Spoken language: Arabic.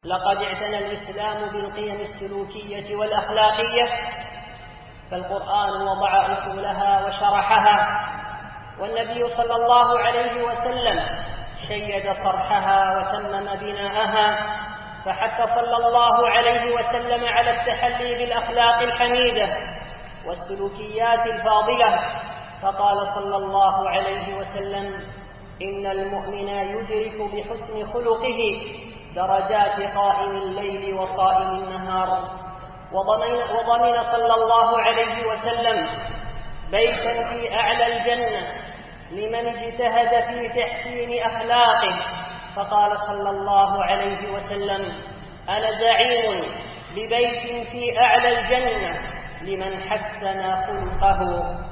لقد اعتنى الإسلام بالقيم السلوكية والأخلاقية، فالقرآن وضع أصولها وشرحها، والنبي صلى الله عليه وسلم شيد صرحها وتمم بناءها، فحث صلى الله عليه وسلم على التحلي بالأخلاق الحميدة والسلوكيات الفاضلة، فقال صلى الله عليه وسلم: إن المؤمن يدرك بحسن خلقه درجات قائم الليل وصائم النهار. وضمن صلى الله عليه وسلم بيتا في أعلى الجنة لمن اجتهد في تحسين أخلاقه، فقال صلى الله عليه وسلم: أنا زعيم ببيت في أعلى الجنة لمن حسن خلقه.